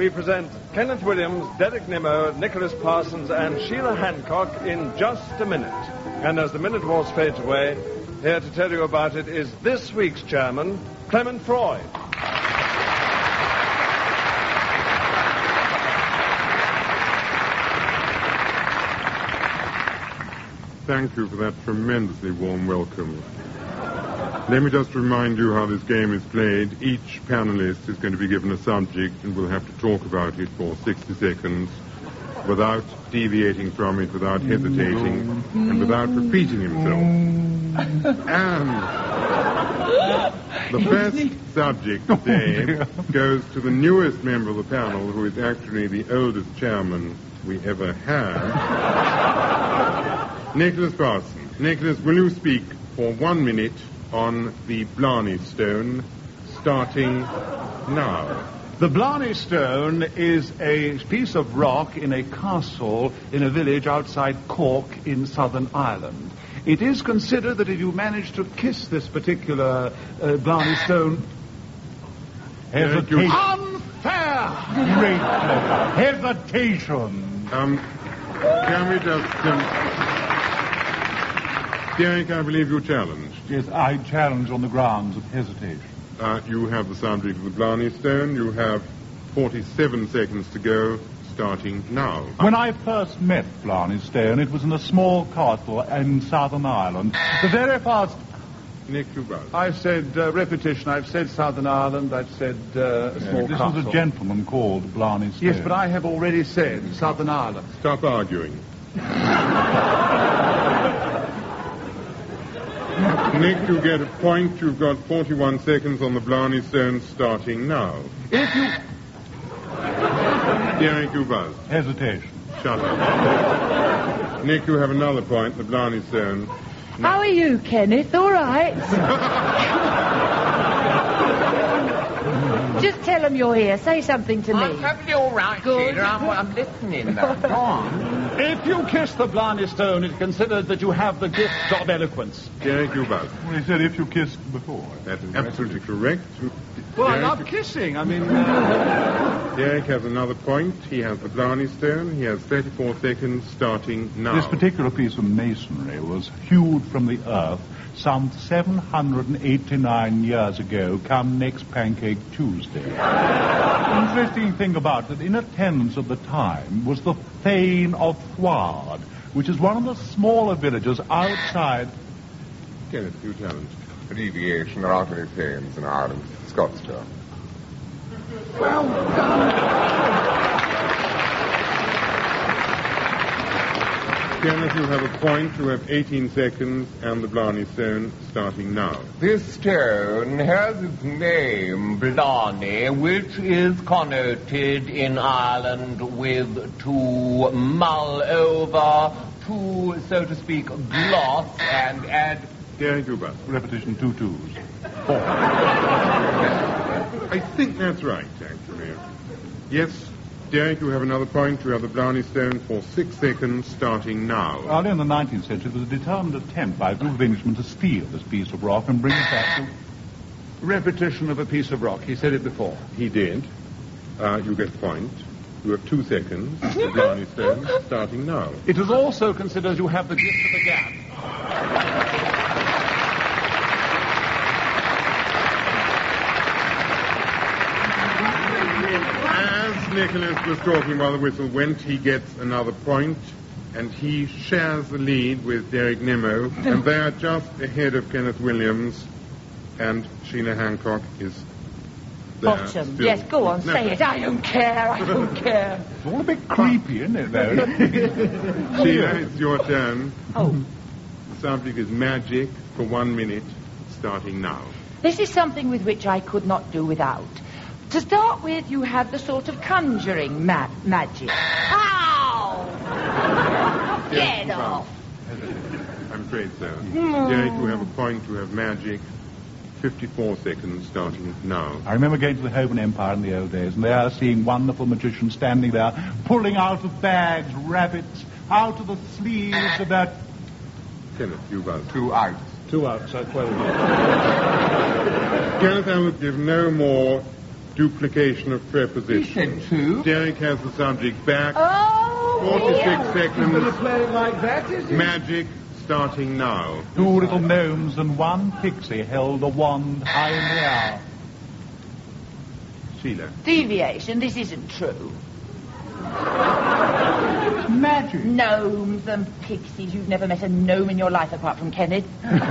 we present Kenneth Williams, Derek Nimmo, Nicholas Parsons, and Sheila Hancock in just a minute. And as the minute horse fades away, here to tell you about it is this week's chairman, Clement Freud. Thank you for that tremendously warm welcome. Let me just remind you how this game is played. Each panelist is going to be given a subject and will have to talk about it for 60 seconds without deviating from it, without hesitating, and without repeating himself. And the first subject today goes to the newest member of the panel, who is actually the oldest chairman we ever had, Nicholas Parsons. Nicholas, will you speak for 1 minute on the Blarney Stone, starting now? The Blarney Stone is a piece of rock in a castle in a village outside Cork in Southern Ireland. It is considered that if you manage to kiss this particular Blarney Stone... Hesitation. Unfair! Great pleasure. Hesitation. Can we just... Derek, I believe you challenged. Yes, I challenge on the grounds of hesitation. You have the subject of the Blarney Stone. You have 47 seconds to go, starting now. When I first met Blarney Stone, it was in a small castle in Southern Ireland. The very first... Nick, you vote. I've said repetition. I've said Southern Ireland. I've said a small castle. This was a gentleman called Blarney Stone. Yes, but I have already said Southern Ireland. Stop arguing. Nick, you get a point. You've got 41 seconds on the Blarney Stone, starting now. If you... Derek, you buzz. Hesitation. Shut up. Nick, you have another point, the Blarney Stone. How are you, Kenneth? All right? Just tell them you're here. Say something to me. I'm perfectly all right, Good. Sheila. I'm listening, though. Go on. If you kiss the Blarney Stone, it's considered that you have the gift of eloquence. Derek, you buzz. Well, he said if you kissed before. That's absolutely correct. Well, Derek, I love kissing. I mean... Derek has another point. He has the Blarney Stone. He has 34 seconds, starting now. This particular piece of masonry was hewed from the earth some 789 years ago, come next Pancake Tuesday. Interesting thing about it, in attendance at the time was the Thane of Thward, which is one of the smaller villages outside... Kenneth, you challenge. Abbreviation, there aren't any Thames in Ireland. Scotstown. Well Kenneth, you have a point. You have 18 seconds, and the Blarney Stone starting now. This stone has its name, Blarney, which is connoted in Ireland with to mull over, to, so to speak, gloss and add... Derek, you buzz. Repetition, 2 twos. 4. I think that's right, actually. Yes, Derek, you have another point. You have the Blarney Stone for 6 seconds, starting now. Early in the 19th century, there was a determined attempt by a group of Englishmen to steal this piece of rock and bring it back to... Repetition of a piece of rock. He said it before. He did. You get a point. You have 2 seconds. The Blarney Stone, starting now. It is also considered you have the gift of the gab. Nicholas was talking while the whistle went. He gets another point, and he shares the lead with Derek Nimmo, and they are just ahead of Kenneth Williams, and Sheila Hancock is there. Bottom. Yes, go on, say it. I don't care. I don't care. It's all a bit creepy, isn't it, though? Sheila, it's your turn. Oh. The subject is magic for 1 minute, starting now. This is something with which I could not do without. To start with, you have the sort of conjuring magic. Ow! Get off. I'm afraid so. Derek, you have a point. You have magic. 54 seconds, starting now. I remember going to the Hovan Empire in the old days, and there seeing wonderful magicians standing there, pulling out of bags rabbits, out of the sleeves of that... Kenneth, you buzz. 2 outs. 2 outs, I quote. Kenneth, I will give no more duplication of He prepositions. said two. Derek has the subject back. Oh, 46 dear. seconds. Play like that, is it? Magic starting now. Two little gnomes and one pixie held a wand high in the air. Sheila. Deviation, this isn't true. Magic. Gnomes and pixies. You've never met a gnome in your life apart from Kenneth.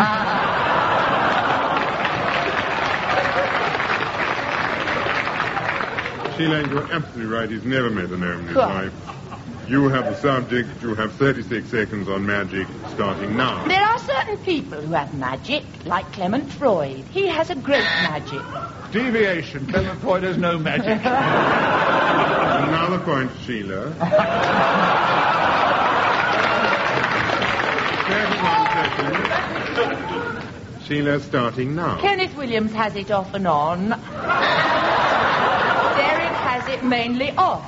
Sheila, you're absolutely right. He's never met a gnome in his Cool. life. You have the subject. You have 36 seconds on magic starting now. There are certain people who have magic, like Clement Freud. He has a great magic. Deviation. Clement Freud has no magic. Another point, Sheila. 31 seconds. Sheila starting now. Kenneth Williams has it off and on. Derek has it mainly off.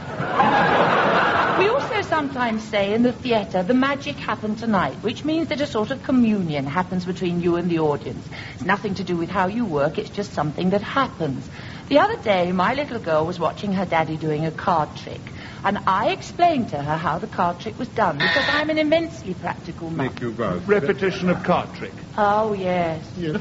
We also sometimes say in the theatre, the magic happened tonight, which means that a sort of communion happens between you and the audience. It's nothing to do with how you work, it's just something that happens. The other day, my little girl was watching her daddy doing a card trick, and I explained to her how the card trick was done, because I'm an immensely practical man. Nick, you both. Repetition of card trick. Oh, yes. Yes.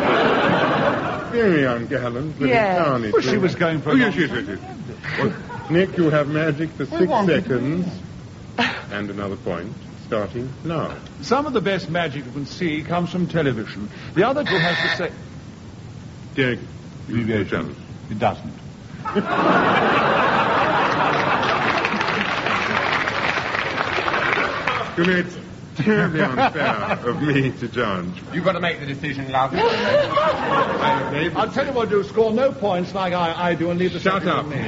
Very ungallant. Very Yes. tarnished. Well, she was going for Oh, a yes, long- yes, yes, yes. Well, Nick, you have magic for 6 seconds. And another point starting now. Some of the best magic you can see comes from television. The other two has to say... Derek, you Deviation. challenge. It doesn't. You know, it's terribly unfair of me to judge. You've got to make the decision, love. I'll tell you what, do score no points like I do and leave the Shut second up. to me.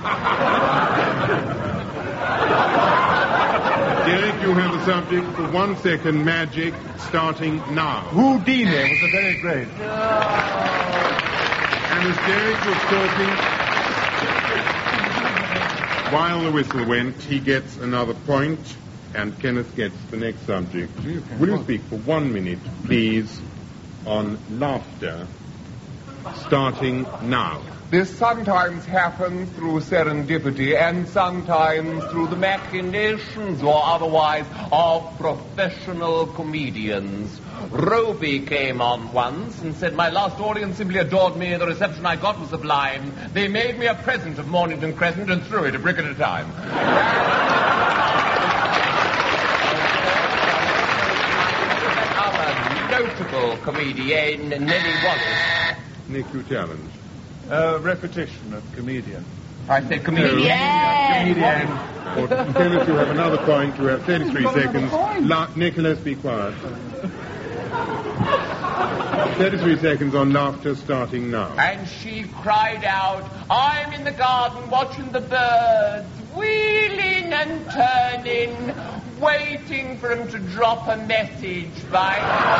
Derek, you have the subject for 1 second. Magic starting now. Houdini was a very great. And as Derek was talking, while the whistle went, he gets another point, and Kenneth gets the next subject. Will you speak for 1 minute, please, on laughter starting now? This sometimes happens through serendipity and sometimes through the machinations or otherwise of professional comedians. Roby came on once and said, "My last audience simply adored me. The reception I got was sublime. They made me a present of Mornington Crescent and threw it a brick at a time." Our notable comedian, Nellie Wallace. Nick, you challenge. Repetition of comedian. I said comedian. Yes. Or, Kenneth, you have another point. You have 33 seconds. Nicholas, be quiet. 33 seconds on laughter starting now. And she cried out, "I'm in the garden watching the birds, wheeling and turning, waiting for him to drop a message by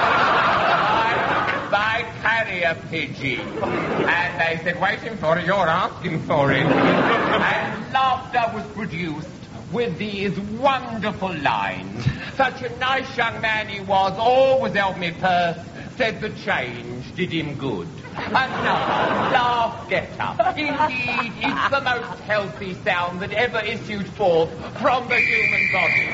carrier pigeon." And they said, "Waiting for it, you're asking for it." And laughter was produced with these wonderful lines. "Such a nice young man he was, always held me purse, said the change did him good." Another laugh getter. Indeed, it's the most healthy sound that ever issued forth from the human body.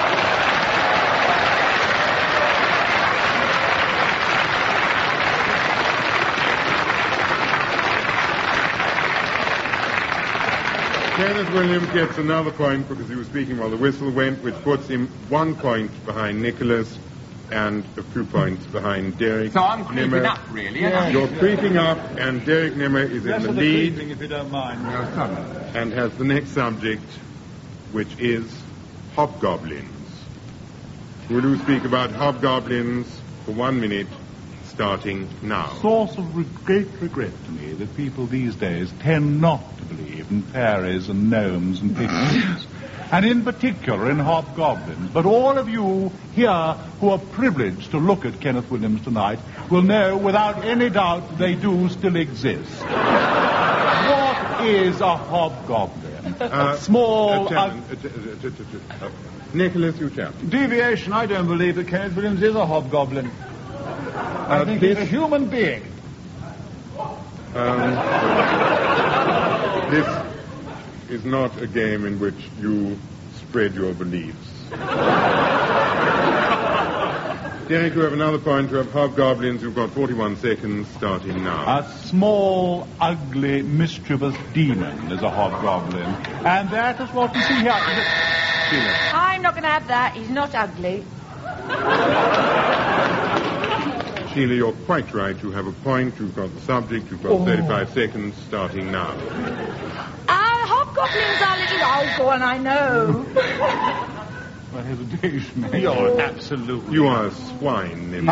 Kenneth Williams gets another point because he was speaking while the whistle went, which puts him 1 point behind Nicholas and a few points behind Derek So I'm creeping Nimmer. up, really. aren't I? You're creeping up, and Derek Nimmer is in Less the of the lead creeping, if you don't mind. and has the next subject, which is hobgoblins. Will you speak about hobgoblins for 1 minute, starting now? Source of great regret to me that people these days tend not to believe in fairies and gnomes and pixies, and in particular in hobgoblins. But all of you here who are privileged to look at Kenneth Williams tonight will know without any doubt they do still exist. What is a hobgoblin? A small... Nicholas, you challenge. Deviation, I don't believe that Kenneth Williams is a hobgoblin. I think he's a human being. This is not a game in which you spread your beliefs. Derek, you have another point. You have hobgoblins. You've got 41 seconds starting now. A small, ugly, mischievous demon is a hobgoblin. And that is what we see here. Sheila. I'm not going to have that. He's not ugly. Sheila, you're quite right. You have a point. You've got the subject. You've got 35 seconds starting now. Hobgoblins are little... Oh, go on, I know. Well, hesitation. You're absolutely... You are a swine, Nim.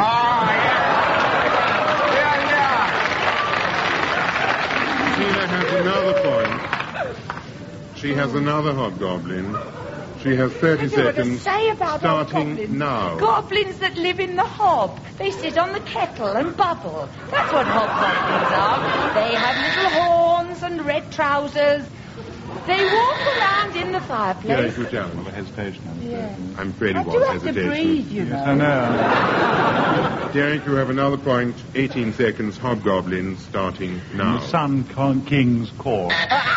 Sheila has another point. She has another hobgoblin. She has 30 seconds starting now. Goblins that live in the hob. They sit on the kettle and bubble. That's what hobgoblins are. They have little horns and red trousers. They walk around in the fireplace. Derek, you challenge. Hesitation. Yeah. I'm afraid it I do was have to hesitation. breathe, you know. I know. Derek, you have another point. 18 seconds. Hobgoblin starting now. The Sun King's court.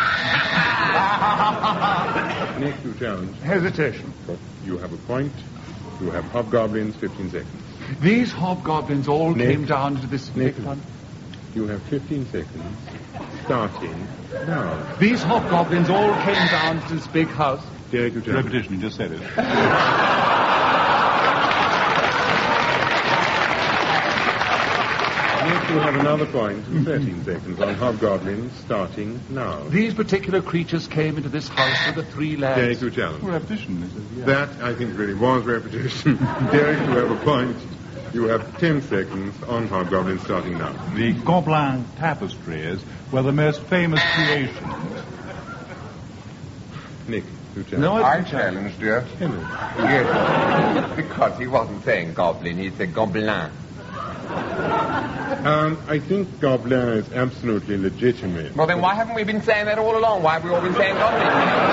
Nick, you challenge. Hesitation. You have a point. You have hobgoblins. 15 seconds. These hobgoblins all Nick. came down to this Nick. big one. You have 15 seconds starting now. These hobgoblins all came down to this big house. Derek, you challenge. Repetition, you just said it. Nick, you have another point. 13 seconds on hobgoblins starting now. These particular creatures came into this house with the three lads. Derek, you challenge. Repetition, this is, yeah. That, I think, really was repetition. Derek, you have a point. You have 10 seconds on hobgoblins starting now. The Gobelin tapestries were the most famous creations. Nick, you challenge. I challenged you. Yes, because he wasn't saying goblin, he said gobelin. I think Gobelin is absolutely legitimate. Well, then why haven't we been saying that all along? Why have we all been saying goblin?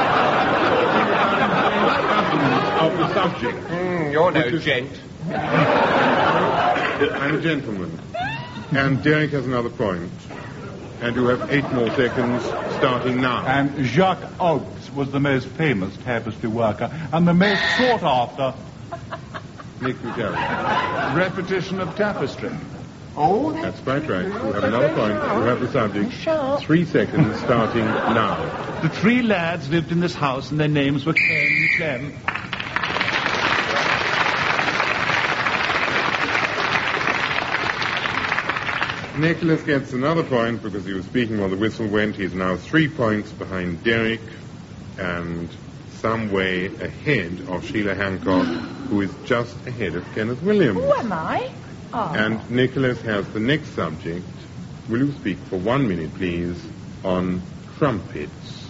Of the subject. You're no gent. I'm a gentleman. And Derek has another point. And you have 8 more seconds starting now. And Jacques Auguste was the most famous tapestry worker and the most sought after. Nick, you challenge. Repetition of tapestry. That's quite right. You have another point. You have the subject. 3 seconds starting now. The three lads lived in this house and their names were Ken and Clem. Nicholas gets another point because he was speaking while the whistle went. He's now 3 points behind Derek and some way ahead of Sheila Hancock, who is just ahead of Kenneth Williams. Who am I? Oh. And Nicholas has the next subject. Will you speak for 1 minute, please, on crumpets?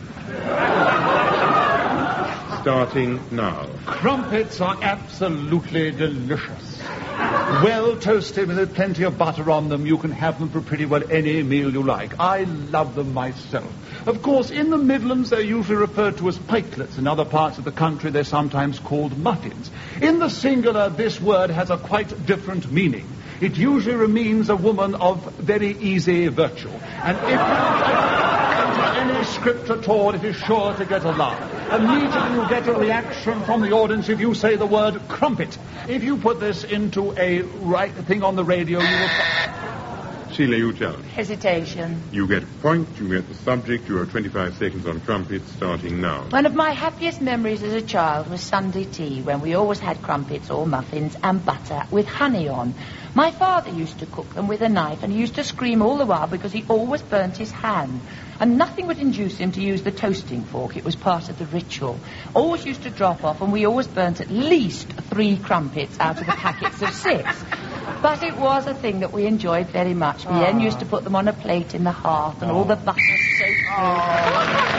Starting now. Crumpets are absolutely delicious. Well toasted with plenty of butter on them. You can have them for pretty well any meal you like. I love them myself. Of course, in the Midlands, they're usually referred to as pikelets. In other parts of the country, they're sometimes called muffins. In the singular, this word has a quite different meaning. It usually means a woman of very easy virtue. And if you enter any script at all, it is sure to get a laugh. Immediately you get a reaction from the audience if you say the word crumpet. If you put this into a right thing on the radio, you will... Sheila, you challenge. Hesitation. You get a point, you get the subject, you have 25 seconds on crumpets, starting now. One of my happiest memories as a child was Sunday tea, when we always had crumpets or muffins and butter with honey on. My father used to cook them with a knife, and he used to scream all the while because he always burnt his hand. And nothing would induce him to use the toasting fork. It was part of the ritual. Always used to drop off, and we always burnt at least 3 crumpets out of the packets of 6. But it was a thing that we enjoyed very much. We then used to put them on a plate in the hearth, and all the butter soaked through.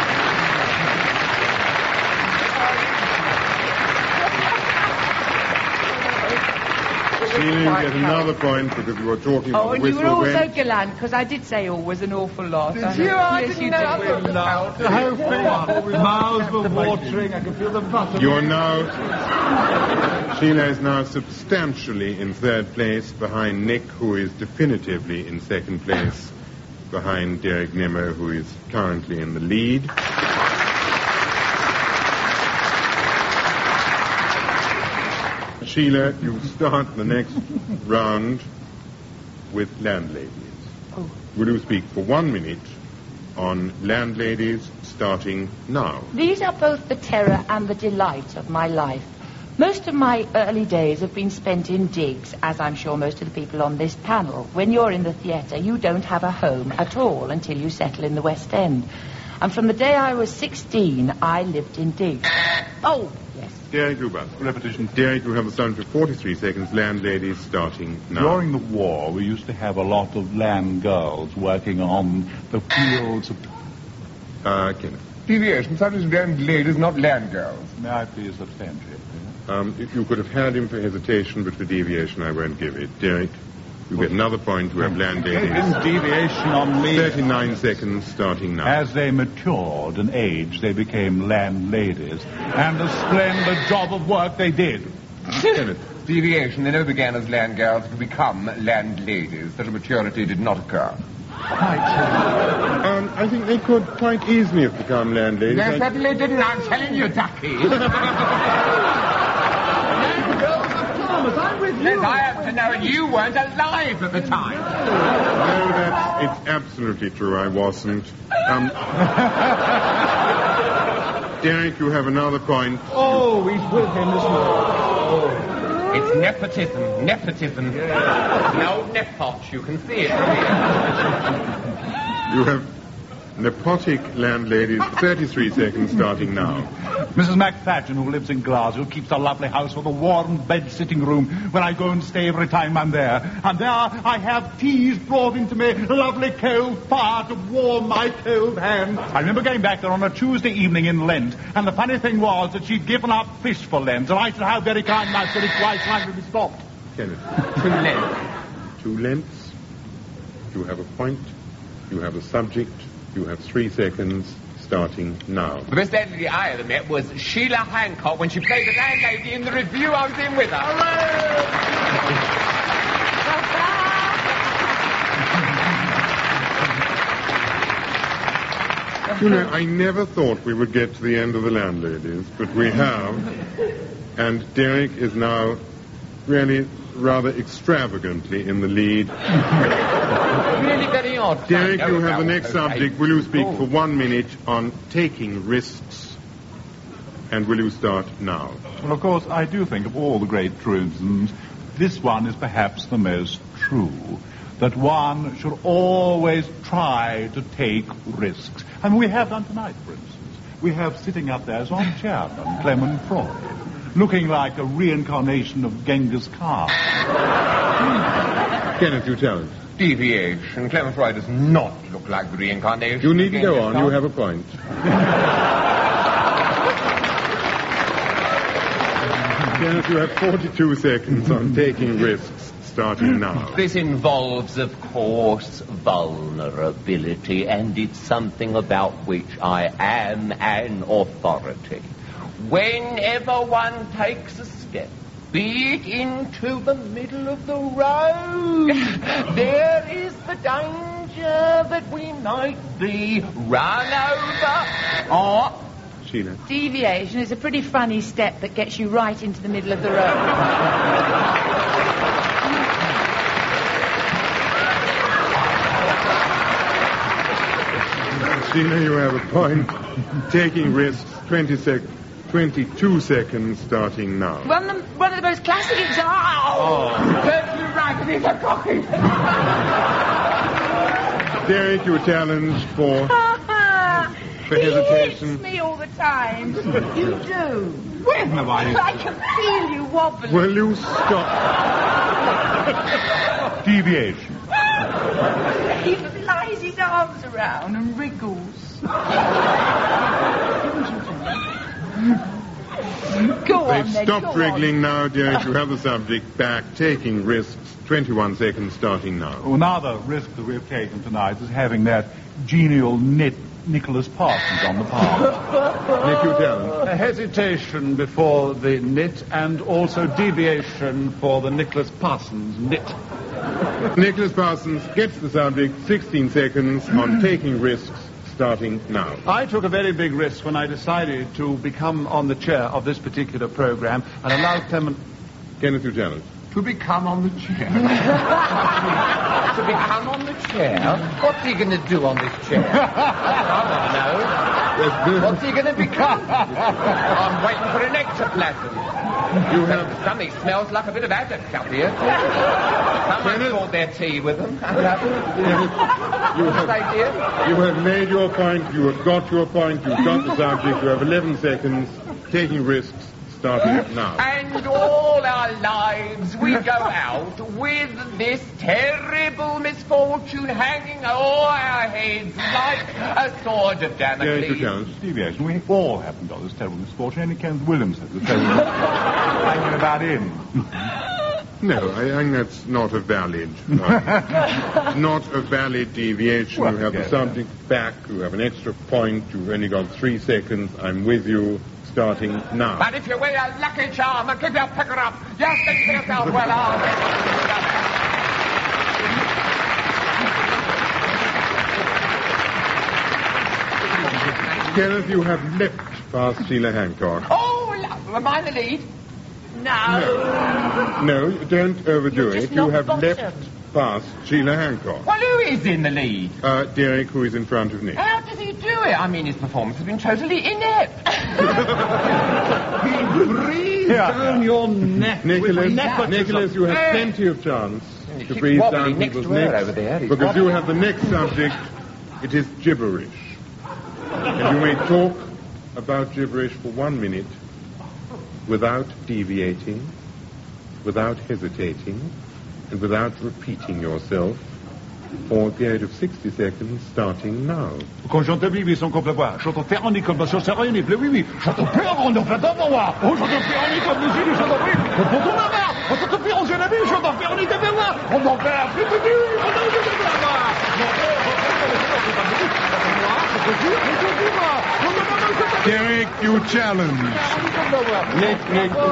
Sheila, you get another point because you were talking Oh, about and the you whistle were also went. gallant, because I did say always an awful lot. Did you? I didn't know. The whole thing, mouths were watering. I could feel the butter. You are now... Sheila is now substantially in 3rd place behind Nick, who is definitively in 2nd place. behind Derek Nimmo, who is currently in the lead. Sheila, you start the next round with landladies. Oh. Will you speak for 1 minute on landladies starting now? These are both the terror and the delight of my life. Most of my early days have been spent in digs, as I'm sure most of the people on this panel. When you're in the theatre, you don't have a home at all until you settle in the West End. And from the day I was 16, I lived in digs. Oh, yes. Derek Hubert. Repetition. Derek, you have the sound for 43 seconds. Landladies starting now. During the war, we used to have a lot of land girls working on the fields of... Kenneth. Deviation, such as landladies, not land girls. May I please substantiate? If you could have had him for hesitation, but for deviation, I won't give it. Derek, you get another point. You have landladies. Deviation on me. 39 seconds starting now. As they matured in age, they became landladies. And a splendid job of work they did. Kenneth. Deviation, they never began as land girls to become landladies. Such a maturity did not occur. I think they could quite easily have become landladies. They certainly didn't, I'm telling you, Ducky. I'm with you. Yes, I have to know, and you weren't alive at the time. No, it's absolutely true. I wasn't. Derek, you have another point. Oh, he's with him, isn't he? It's nepotism. Nepotism. No nepot. You can see it from here. You have nepotic landladies. 33 seconds starting now. Mrs. McFadgen, who lives in Glasgow, keeps a lovely house with a warm bed-sitting room where I go and stay every time I'm there. And there I have teas brought into me, a lovely cold fire to warm my cold hands. I remember going back there on a Tuesday evening in Lent, and the funny thing was that she'd given up fish for Lent, and I said, how very kind, and I said it twice, and I would be stopped. Kenneth. 2 Lents. 2 lengths. You have a point. You have a subject. You have 3 seconds starting now. The best landlady I ever met was Sheila Hancock when she played the landlady in the review I was in with her. You know, I never thought we would get to the end of the landladies, but we have. And Derek is now really rather extravagantly in the lead. Really very odd. Derek, I you know have the that next was okay. subject. Will you speak Oh. for 1 minute on taking risks? And will you start now? Well, of course, I do think of all the great truisms, this one is perhaps the most true, that one should always try to take risks. And we have done tonight, for instance. We have sitting up there as our chairman, Clement Freud, looking like a reincarnation of Genghis Khan. Kenneth, you tell us. Deviation. Clement Freud does not look like the reincarnation. You needn't of go on. Genghis You Khan. have a point. Kenneth, you have 42 seconds on taking risks starting now. This involves, of course, vulnerability, and it's something about which I am an authority. Whenever one takes a step, be it into the middle of the road, there is the danger that we might be run over or... Sheila. Deviation is a pretty funny step that gets you right into the middle of the road. Sheila, you have a point. Taking risks, 22 seconds starting now. One of the most classic examples. Perfectly right, and he's a cocky. Derek, you challenge for He hesitation. hits me all the time. You do. When have I? I can feel you wobbling. Will you stop? Deviation. He flies his arms around and wriggles. Go on, They've then. stopped go wriggling now, Derek. You have the subject back. Taking risks, 21 seconds starting now. Well, another risk that we've taken tonight is having that genial Nicholas Parsons on the panel. Nick, you tell A hesitation before the knit and also deviation for the Nicholas Parsons knit. Nicholas Parsons gets the subject, 16 seconds on taking risks, starting now. I took a very big risk when I decided to become on the chair of this particular program and allow Clement... Kenneth, you challenge. To become on the chair. To become on the chair? What's he going to do on this chair? I want to know. What's he going to become? I'm waiting for an ectoplasm. You have... Something smells like a bit of adduct up here. Someone brought their tea with them. You have made your point, you have got your point, you've got the subject, you have 11 seconds, taking risks, starting now. And all our lives we go out with this terrible misfortune hanging over our heads like a sword of Damocles. Yes, you challenge. Deviation. We all happen to this terrible misfortune. Only Kenneth Williams has the terrible hanging about him. No, I think that's not a valid, not a valid deviation. Well, you have the subject back, you have an extra point, you've only got 3 seconds, I'm with you, starting now. But if you wear a lucky charm and keep your picker up, just think to yourself, well, Kenneth, you have leapt past Sheila Hancock. Oh, am I the lead? No, don't overdo it. You have bottom. leapt past Sheila Hancock. Well, who is in the lead? Derek, who is in front of Nick. How does he do it? I mean, his performance has been totally inept. Breathe down your neck. Nicholas, you have plenty of chance to keep breathe wobbling down next people's to her necks over there. He's because you wobbling. have the next subject. It is gibberish. And you may talk about gibberish for 1 minute without deviating, without hesitating, and without repeating yourself for a period of 60 seconds starting now. Quand j'entends oui, son complet voix. J'entends faire en école, parce que c'est rien, oui. J'entends faire en école, moi. Oh, j'entends faire en école, monsieur, j'entends oui. On peut tout la barre. On peut faire en jeune ami, j'entends faire en école, moi. On en fait un petit peu, Derek, you challenge. Nick.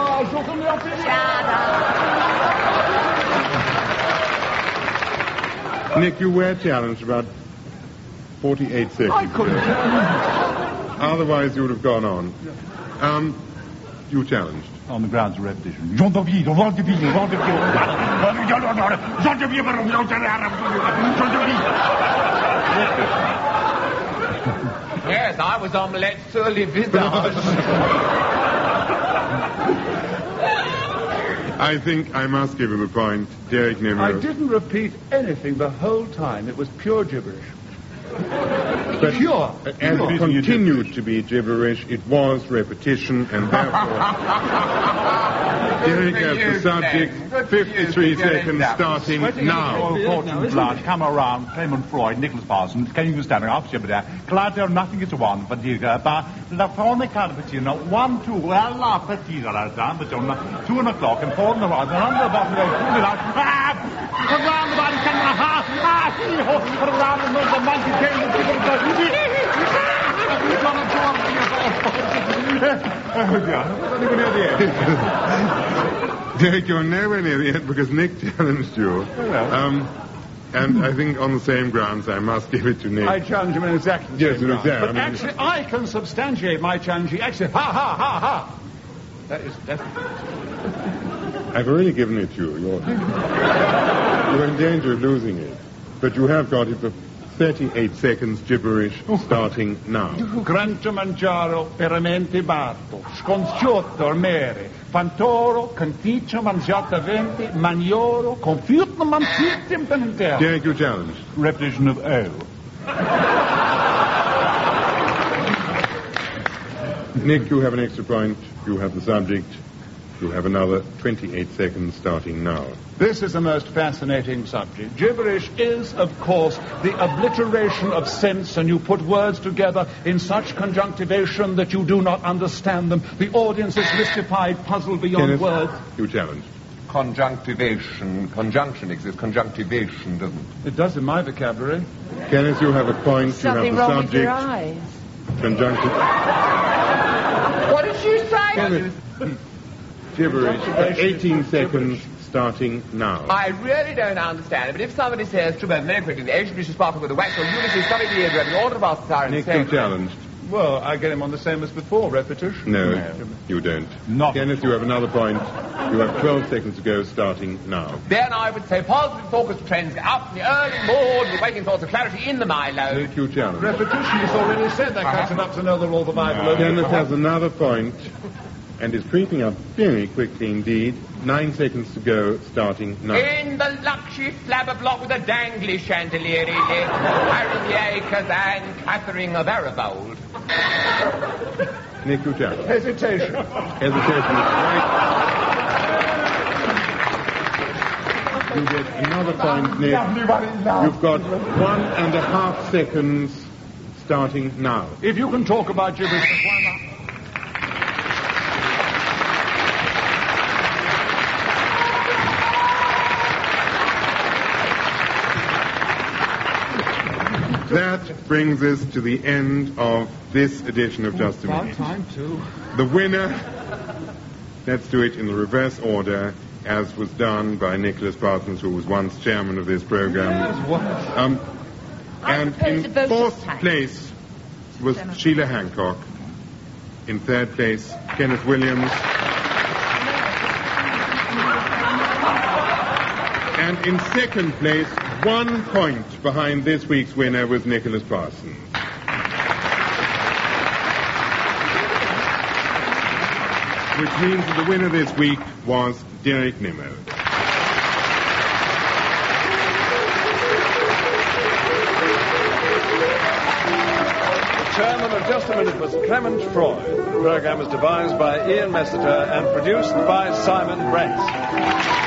Nick, you were challenged about 48 seconds. I couldn't. Otherwise, you would have gone on. You challenged. On the grounds of repetition. J'entends bien, j'entends bien. Yes, I was omelette sur le visage. I think I must give him a point. Derek Nimmo. I didn't repeat anything the whole time. It was pure gibberish. But Pure. as it continued to be gibberish, it was repetition, and therefore Derek has the subject. 53 seconds starting now. Fortune Blanche, come around, Clement Freud, Nicholas Parsons, can you stand up, there? Claudio, nothing is one, but la forme carpetino, 1, 2, la petita, la dame, 2 o'clock, and 4 in the right, and under the bottom, around the body, around the monkey game, Derek, you're nowhere near the end because Nick challenged you. And I think on the same grounds, I must give it to Nick. I challenge him in exactly the Yes, same exactly. ground. But actually, I can substantiate my challenge. Actually, ha. That is definitely... I've already given it to you. You're in danger of losing it. But you have got it for 38 seconds gibberish starting now. Grancio mangiaro, veramente barto, sconciotto al mere, fantoro, canticcio, mangiata venti, manioro, confiutno manzittim penintero. Derek, you challenge. Repetition of O. Nick, you have an extra point. You have the subject. You have another 28 seconds starting now. This is a most fascinating subject. Gibberish is, of course, the obliteration of sense, and you put words together in such conjunctivation that you do not understand them. The audience is mystified, puzzled beyond Kenneth, words. you challenge. Conjunctivation. Conjunction exists. Conjunctivation doesn't. It does in my vocabulary. Kenneth, you have a point. Something you have the wrong with your subject. eyes. Conjunctive. What did you say? Kenneth. Gibberish. 18 seconds starting now. I really don't understand it, but if somebody says, True, very quickly, the ancient British sparkle with the wax or Ulysses, somebody the eardrum, the order of our siren. Nick, you're challenged. Well, I get him on the same as before, repetition. No, you don't. Not Kenneth, you have another point. You have 12 seconds to go, starting now. Then I would say positive focused trends get up in the early morn with waking thoughts of clarity in the Milo. Nick, you challenge. repetition, he's already said that cat's enough to know that all the Bible. Kenneth has another point and is creeping up very quickly indeed. 9 seconds to go, starting now. In the luxury flabber block with a dangly chandelier in it, Harry the Acres and Catherine of Aribold. Nick, you challenge. Hesitation. Hesitation is right. You get another point, Nick. You've got 1.5 seconds, starting now. If you can talk about your business, why not? That brings us to the end of this edition of Just a Minute. Time too. The winner, let's do it in the reverse order, as was done by Nicholas Parsons, who was once chairman of this program. And propose a in vote fourth this time. place was Sheila Hancock. In third place, Kenneth Williams. And in second place, 1 point behind this week's winner was Nicholas Parsons. Which means that the winner this week was Derek Nimmo. Chairman of Just a Minute was Clement Freud. The program was devised by Ian Messiter and produced by Simon Brett.